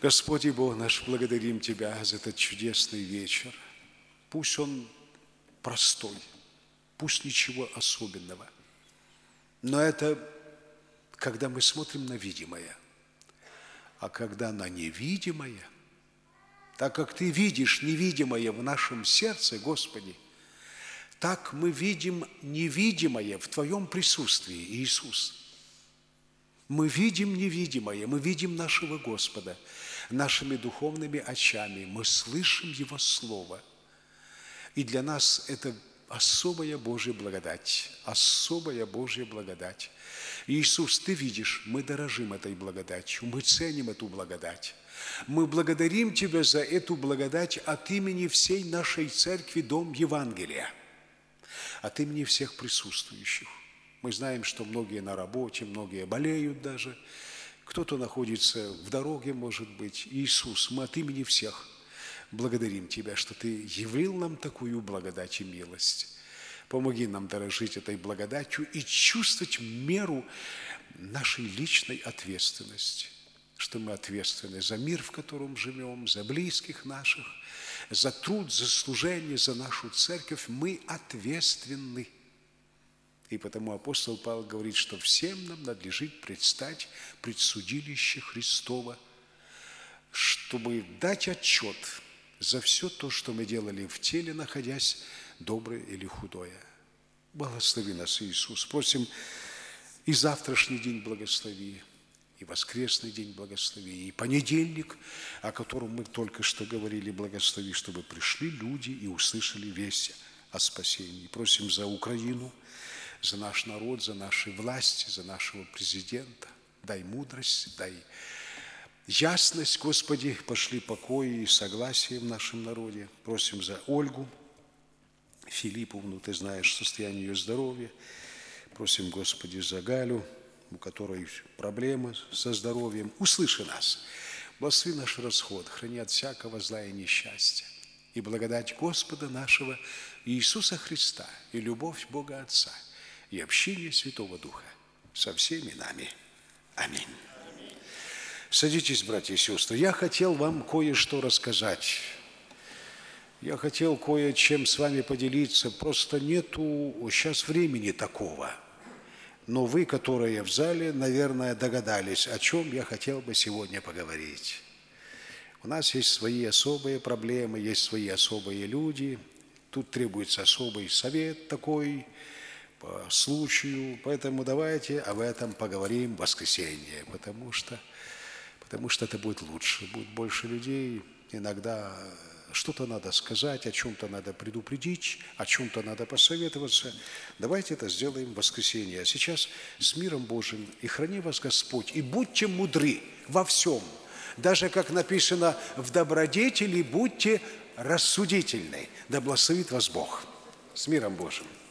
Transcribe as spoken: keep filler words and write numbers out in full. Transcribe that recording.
Господь и Бог наш, благодарим Тебя за этот чудесный вечер. Пусть он простой, пусть ничего особенного. Но это когда мы смотрим на видимое. А когда на невидимое, так как Ты видишь невидимое в нашем сердце, Господи, так мы видим невидимое в Твоем присутствии, Иисус. Мы видим невидимое, мы видим нашего Господа нашими духовными очами, мы слышим Его Слово. И для нас это особая Божья благодать, особая Божья благодать. Иисус, Ты видишь, мы дорожим этой благодатью, мы ценим эту благодать. Мы благодарим Тебя за эту благодать от имени всей нашей церкви, Дом Евангелия, от имени всех присутствующих. Мы знаем, что многие на работе, многие болеют даже, кто-то находится в дороге, может быть. Иисус, мы от имени всех благодарим Тебя, что Ты явил нам такую благодать и милость. Помоги нам дорожить этой благодатью и чувствовать меру нашей личной ответственности, что мы ответственны за мир, в котором живем, за близких наших, за труд, за служение, за нашу церковь. Мы ответственны. И потому апостол Павел говорит, что всем нам надлежит предстать пред судилище Христово, чтобы дать отчет за все то, что мы делали в теле, находясь, доброе или худое. Благослови нас, Иисус. Просим и завтрашний день благослови, и воскресный день благослови, и понедельник, о котором мы только что говорили, благослови, чтобы пришли люди и услышали весть о спасении. Просим за Украину, за наш народ, за наши власти, за нашего президента. Дай мудрость, дай ясность, Господи, пошли покой и согласие в нашем народе. Просим за Ольгу Филипповну, Ты знаешь состояние ее здоровья. Просим, Господи, за Галю, у которой проблемы со здоровьем. Услыши нас. Благослови наш расход, храни от всякого зла и несчастья. И благодать Господа нашего Иисуса Христа, и любовь Бога Отца, и общение Святого Духа со всеми нами. Аминь. Садитесь, братья и сестры. Я хотел вам кое-что рассказать. Я хотел кое-чем с вами поделиться. Просто нету сейчас времени такого. Но вы, которые в зале, наверное, догадались, о чем я хотел бы сегодня поговорить. У нас есть свои особые проблемы, есть свои особые люди. Тут требуется особый совет такой по случаю. Поэтому давайте об этом поговорим в воскресенье, потому что, потому что это будет лучше. Будет больше людей. Иногда что-то надо сказать, о чем-то надо предупредить, о чем-то надо посоветоваться. Давайте это сделаем в воскресенье. А сейчас с миром Божьим и храни вас Господь. И будьте мудры во всем. Даже, как написано, в добродетели будьте рассудительны. Да благословит вас Бог. С миром Божьим.